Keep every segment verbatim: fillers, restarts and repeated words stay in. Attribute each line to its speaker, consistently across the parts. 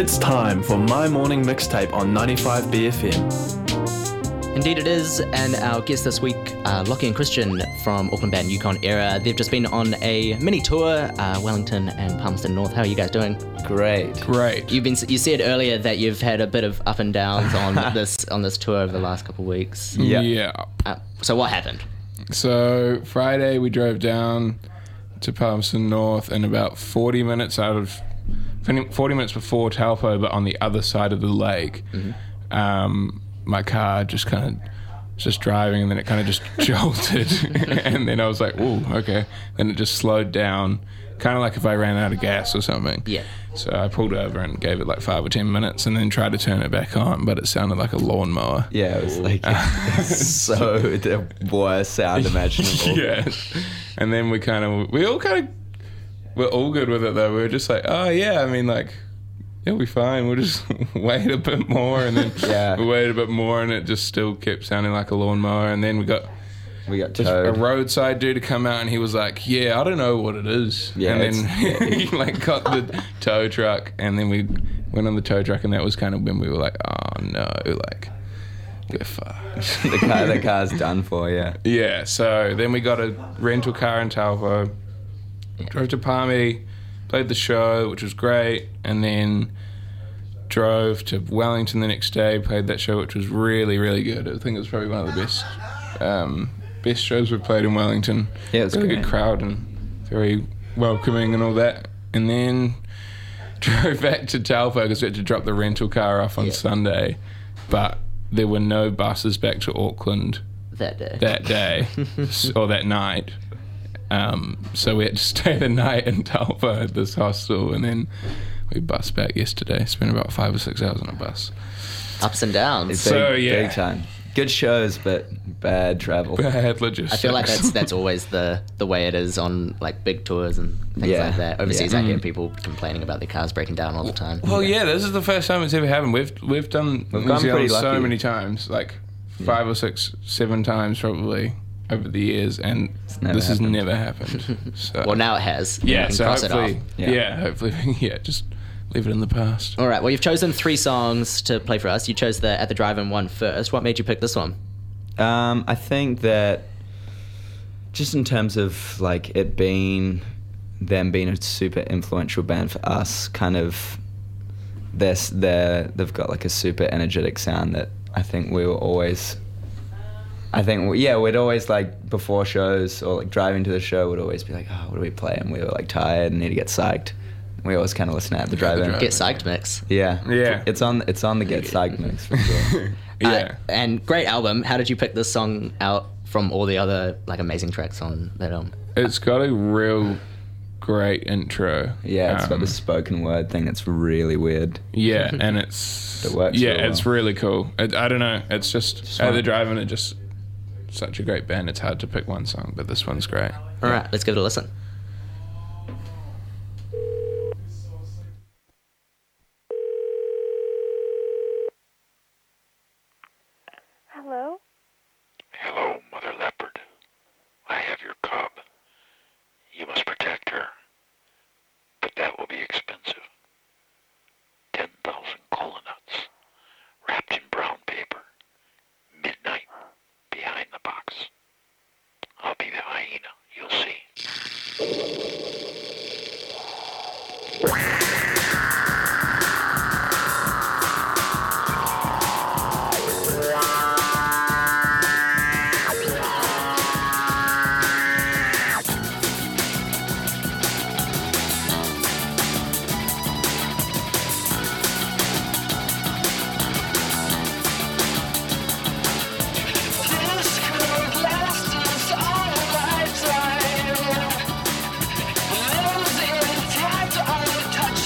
Speaker 1: It's time for My Morning Mixtape on ninety-five B F M.
Speaker 2: Indeed it is, and our guest this week, uh, Lockie and Christian from Auckland band Yukon Era. They've just been on a mini tour, uh, Wellington and Palmerston North. How are you guys doing?
Speaker 3: Great.
Speaker 4: Great.
Speaker 2: You've been. You said earlier that you've had a bit of up and downs on this on this tour over the last couple of weeks.
Speaker 4: Yeah.
Speaker 3: Yeah.
Speaker 2: Uh, so what happened?
Speaker 4: So Friday we drove down to Palmerston North, and about forty minutes out of forty minutes before Taupo, but on the other side of the lake, mm-hmm. um, my car just kind of just driving, and then it kind of just jolted, and then I was like, "Ooh, okay." Then it just slowed down, kind of like if I ran out of gas or something.
Speaker 2: Yeah.
Speaker 4: So I pulled over and gave it like five or ten minutes, and then tried to turn it back on, but it sounded like a lawnmower.
Speaker 3: Yeah, it was like so the worst sound imaginable.
Speaker 4: Yeah. And then we kind of, we all kind of, we're all good with it though. We were just like, oh yeah, I mean like, it'll be fine. We'll just wait a bit more, and then
Speaker 3: Yeah.
Speaker 4: we waited a bit more, and it just still kept sounding like a lawnmower. And then we got
Speaker 3: We got
Speaker 4: just a
Speaker 3: towed.
Speaker 4: roadside dude to come out, and he was like, yeah, I don't know what it is.
Speaker 3: Yeah,
Speaker 4: and then
Speaker 3: it's-
Speaker 4: he like got the tow truck, and then we went on the tow truck, and that was kind of when we were like, oh no, like we're fucked.
Speaker 3: the car, the car's done for. Yeah.
Speaker 4: Yeah, so then we got a rental car in Taupo, drove to Palmy, played the show, which was great, and then drove to Wellington the next day, played that show, which was really, really good. I think it was probably one of the best um, best shows we've played in Wellington.
Speaker 3: Yeah, it was
Speaker 4: really
Speaker 3: great.
Speaker 4: good crowd and very welcoming and all that. And then drove back to Taupo because we had to drop the rental car off on
Speaker 2: Yeah.
Speaker 4: Sunday, but there were no buses back to Auckland
Speaker 2: That day.
Speaker 4: that day or that night. Um, so we had to stay the night in Taupo at this hostel, and then we bussed back yesterday. Spent about five or six hours on a bus.
Speaker 2: Ups and downs.
Speaker 3: It's
Speaker 4: So,
Speaker 3: big,
Speaker 4: yeah.
Speaker 3: big time. Good shows, but bad travel.
Speaker 4: Bad logistics.
Speaker 2: I feel like that's that's always the, the way it is on like big tours and things
Speaker 3: Yeah.
Speaker 2: like that. Overseas,
Speaker 3: Yeah.
Speaker 2: I hear
Speaker 4: Mm.
Speaker 2: people complaining about their cars breaking down all the time.
Speaker 4: Well, yeah, this is the first time it's ever happened. We've we've done
Speaker 3: We've
Speaker 4: New
Speaker 3: gone
Speaker 4: Zealand
Speaker 3: pretty
Speaker 4: so
Speaker 3: lucky.
Speaker 4: many times, like five or six, seven times probably over the years, and
Speaker 3: never
Speaker 4: this has
Speaker 3: happened.
Speaker 4: never happened. So
Speaker 2: Well, now it has.
Speaker 4: yeah,
Speaker 2: You can
Speaker 4: so
Speaker 2: cross it off.
Speaker 4: hopefully,
Speaker 3: Yeah.
Speaker 4: yeah, hopefully, yeah, just leave it in the past.
Speaker 2: All right. Well, you've chosen three songs to play for us. You chose the At the Drive-In one first. What made you pick this one?
Speaker 3: Um, I think that just in terms of like it being them being a super influential band for us, kind of they're, they're they've got like a super energetic sound that I think we were always. I think yeah, we'd always like before shows or like driving to the show, would always be like, oh, what do we play? And we were like tired and need to get psyched. We always kind of listen at the drive-in.
Speaker 4: drive-in.
Speaker 2: Get Psyched mix.
Speaker 3: Yeah,
Speaker 4: Yeah.
Speaker 3: It's on it's on the Get Psyched mix for sure.
Speaker 4: Yeah.
Speaker 2: Uh, and great album. How did you pick this song out from all the other like amazing tracks on that album?
Speaker 4: It's got a real great intro.
Speaker 3: Yeah, it's got
Speaker 4: Um,
Speaker 3: this spoken word thing that's really weird.
Speaker 4: Yeah, and it's
Speaker 3: It works
Speaker 4: yeah,
Speaker 3: real
Speaker 4: it's
Speaker 3: well.
Speaker 4: really cool. It, I don't know. It's just
Speaker 3: Just
Speaker 4: at
Speaker 3: one-
Speaker 4: the drive-in. It just such a great band. It's hard to pick one song, but this one's great.
Speaker 2: All right, let's give it a listen.
Speaker 5: Hello?
Speaker 6: Hello, Mother Leopard. I have your cub. You must protect her. But that will be expensive. Ten thousand cola nuts, wrapped in brown paper. Midnight, behind the box. I'll be the hyena, you'll see.
Speaker 7: Losing intact on the touch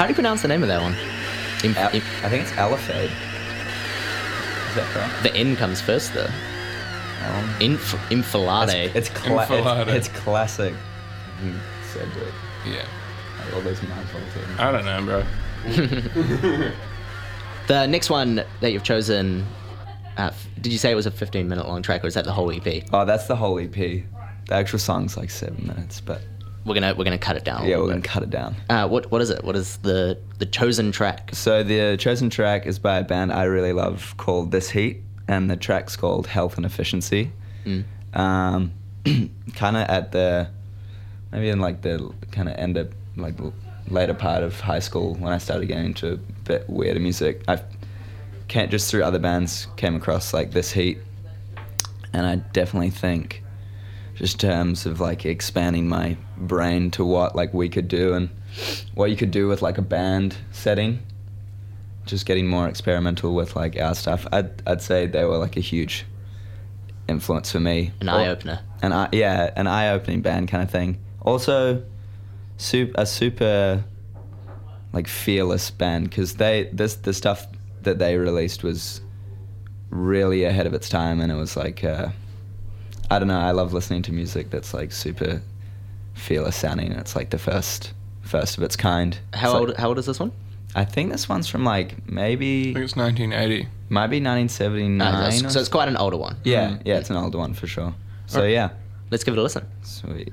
Speaker 2: How do you pronounce the name of that one? Inf-
Speaker 3: El-
Speaker 2: inf-
Speaker 3: I think it's Elephade. Is that correct?
Speaker 2: the N comes first, though.
Speaker 3: Um,
Speaker 2: Inf- Infilade.
Speaker 3: It's cla-
Speaker 4: Enfilade.
Speaker 3: it's, it's classic. Mm, Cedric.
Speaker 4: Yeah.
Speaker 3: Like all those mouthfuls.
Speaker 4: I don't know, bro.
Speaker 2: The next one that you've chosen, uh, f- did you say it was a fifteen minute long track, or is that the whole E P?
Speaker 3: Oh, that's the whole E P. The actual song's like seven minutes, but
Speaker 2: We're gonna we're gonna cut it down. a
Speaker 3: yeah,
Speaker 2: little
Speaker 3: we're gonna
Speaker 2: bit.
Speaker 3: cut it down.
Speaker 2: Uh, what what is it? What is the the chosen track?
Speaker 3: So the chosen track is by a band I really love called This Heat, and the track's called Health and Efficiency.
Speaker 2: Mm.
Speaker 3: Um, kind of at the maybe in like the kind of end of like l- later part of high school when I started getting into a bit weirder music. I can't just through other bands came across like This Heat, and I definitely think just in terms of like expanding my brain to what like we could do and what you could do with like a band setting, just getting more experimental with like our stuff. I'd I'd say they were like a huge influence for me.
Speaker 2: An
Speaker 3: Or-
Speaker 2: eye opener.
Speaker 3: An eye, yeah, an eye-opening band kind of thing. Also, super, a super like fearless band because they this the stuff that they released was really ahead of its time, and it was like uh, I don't know. I love listening to music that's like super fearless sounding. It's like the first first of its kind.
Speaker 2: How
Speaker 3: It's
Speaker 2: old
Speaker 3: like-
Speaker 2: how old is this one?
Speaker 3: I think this one's from like
Speaker 4: I
Speaker 3: maybe
Speaker 4: think it's nineteen eighty.
Speaker 3: might be nineteen seventy-nine.
Speaker 2: Uh, so,
Speaker 3: or
Speaker 2: so it's quite an older one.
Speaker 3: yeah,
Speaker 4: Mm.
Speaker 3: yeah, it's an older one for sure. So
Speaker 2: Alright.
Speaker 3: yeah,
Speaker 2: Let's give it a listen.
Speaker 3: sweet.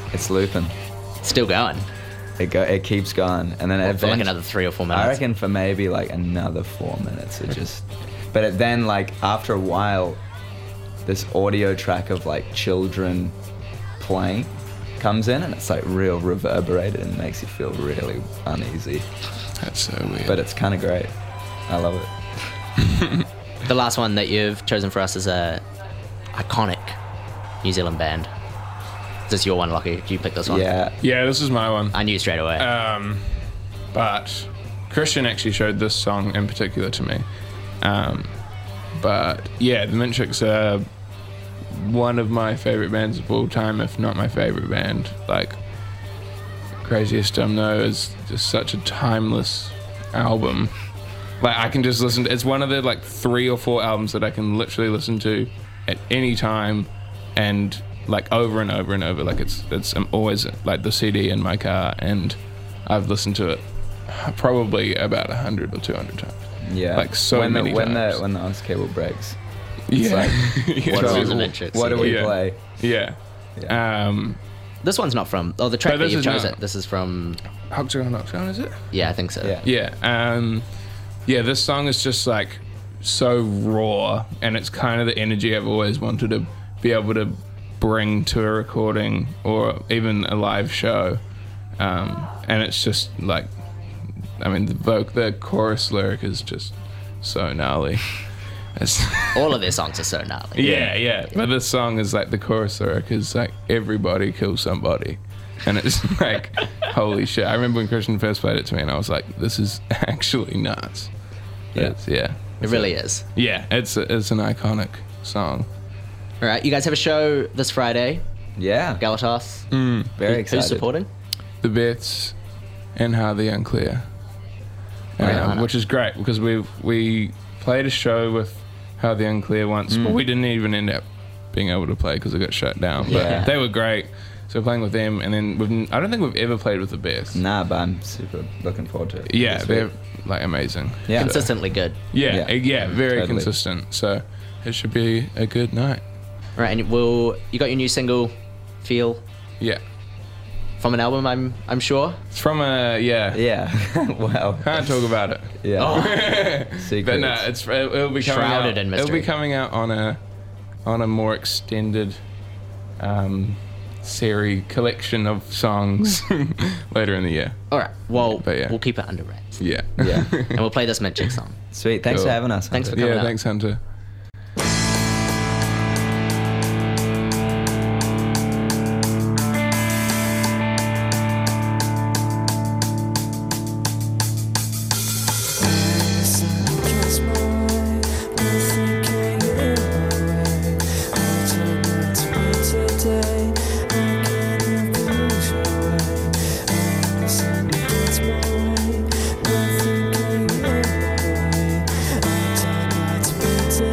Speaker 3: It's looping.
Speaker 2: Still going.
Speaker 3: It go. It keeps going, and then
Speaker 2: For like
Speaker 3: eventually,
Speaker 2: another three or four minutes.
Speaker 3: I reckon for maybe like another four minutes. It just. But it then, like after a while, this audio track of like children playing comes in, and it's like real reverberated and makes you feel really uneasy.
Speaker 4: That's so weird.
Speaker 3: But it's kind of great. I love it.
Speaker 2: The last one that you've chosen for us is a iconic New Zealand band. Is this your one, Lockie? Did you pick this one?
Speaker 3: Yeah.
Speaker 4: yeah, this is my one.
Speaker 2: I knew straight away.
Speaker 4: Um, but Christian actually showed this song in particular to me. Um, but yeah, the Minchicks are one of my favorite bands of all time, if not my favorite band. Like, Craziest Domino is just such a timeless album. Like, I can just listen to, it's one of the like three or four albums that I can literally listen to at any time and like over and over and over. Like it's it's I'm always like the C D in my car, and I've listened to it probably about a hundred or two hundred times.
Speaker 3: Yeah.
Speaker 4: Like so
Speaker 3: when
Speaker 4: many
Speaker 3: the, when
Speaker 4: times.
Speaker 3: the when the Honest Cable breaks. It's
Speaker 4: Yeah.
Speaker 3: like,
Speaker 4: Yeah.
Speaker 3: what,
Speaker 2: This
Speaker 3: do
Speaker 2: is
Speaker 3: we,
Speaker 2: an Minchicks
Speaker 3: what do we
Speaker 4: Yeah.
Speaker 3: play?
Speaker 4: Yeah.
Speaker 3: Yeah.
Speaker 4: Um,
Speaker 2: This one's not from. Oh, the track
Speaker 4: No,
Speaker 2: that
Speaker 4: this
Speaker 2: you
Speaker 4: is
Speaker 2: chose
Speaker 4: not.
Speaker 2: it. This is from.
Speaker 4: Octagon, Octagon, is it?
Speaker 2: Yeah, I think so.
Speaker 3: Yeah.
Speaker 4: Yeah. Um, yeah, this song is just like so raw, and it's kind of the energy I've always wanted to be able to bring to a recording or even a live show. Um, and it's just like, I mean, the voc- the chorus lyric is just so gnarly. It's
Speaker 2: All of their songs are so gnarly.
Speaker 4: yeah, yeah. But this song is like the chorus lyric is like everybody kills somebody. And it's like, holy shit. I remember when Christian first played it to me and I was like, this is actually nuts.
Speaker 3: Yeah.
Speaker 4: It's, yeah.
Speaker 2: It really is.
Speaker 4: Yeah, it's it's an iconic song.
Speaker 2: All right, you guys have a show this Friday.
Speaker 3: Yeah.
Speaker 2: Galatas.
Speaker 4: Mm.
Speaker 3: Very
Speaker 2: Who-
Speaker 3: excited.
Speaker 2: Who's supporting?
Speaker 4: The Beths and How the Unclear.
Speaker 2: Right
Speaker 4: Um,
Speaker 2: on.
Speaker 4: which is great because we we played a show with How the Unclear once, but we didn't even end up being able to play because it got shut down. But
Speaker 3: Yeah.
Speaker 4: they were great. So we're playing with them, and then we've, I don't think we've ever played with the Beths.
Speaker 3: Nah, but I'm super looking forward to it.
Speaker 4: Yeah,
Speaker 3: this
Speaker 4: they're
Speaker 3: week.
Speaker 4: like amazing.
Speaker 3: Yeah.
Speaker 2: Consistently good.
Speaker 4: Yeah,
Speaker 3: Yeah.
Speaker 4: yeah, yeah very
Speaker 3: Totally.
Speaker 4: consistent. So it should be a good night.
Speaker 2: All right, and will you got your new single, "Feel,"
Speaker 4: Yeah,
Speaker 2: from an album? I'm I'm sure.
Speaker 4: it's from a yeah.
Speaker 3: Yeah. Well.
Speaker 4: Can't talk about it.
Speaker 3: Yeah.
Speaker 2: Oh.
Speaker 3: Secrets.
Speaker 4: But no, it's it'll be coming
Speaker 2: Shrouded
Speaker 4: out.
Speaker 2: in
Speaker 4: It'll be
Speaker 2: mystery.
Speaker 4: coming out on a on a more extended um, series collection of songs later in the year.
Speaker 2: All right. Well,
Speaker 4: But yeah.
Speaker 2: we'll keep it under wraps,
Speaker 4: Yeah.
Speaker 3: Yeah.
Speaker 2: and we'll play this Minchicks song.
Speaker 3: Sweet. Thanks
Speaker 4: Cool.
Speaker 3: for having us.
Speaker 2: Thanks for
Speaker 3: Hunter.
Speaker 2: coming
Speaker 4: yeah.
Speaker 2: out.
Speaker 4: Thanks, Hunter.
Speaker 7: Nothing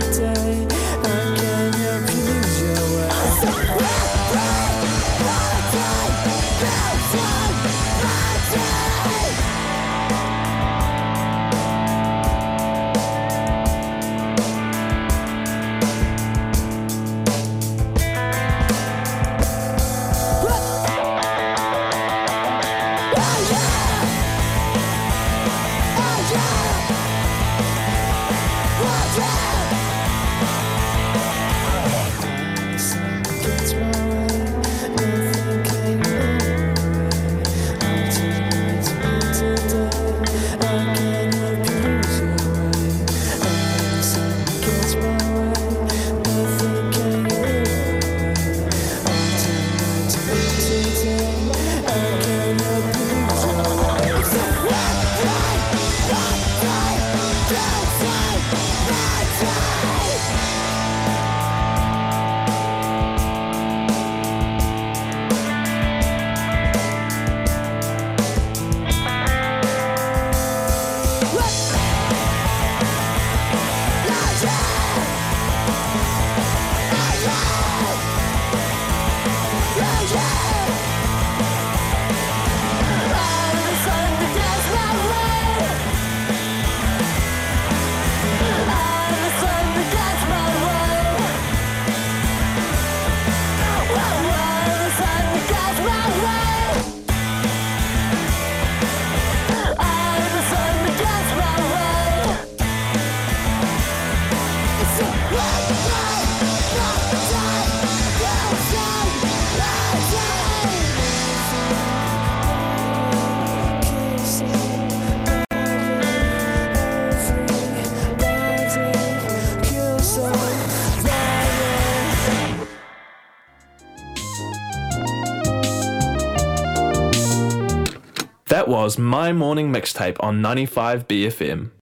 Speaker 1: That was My Morning Mixtape on ninety-five B F M.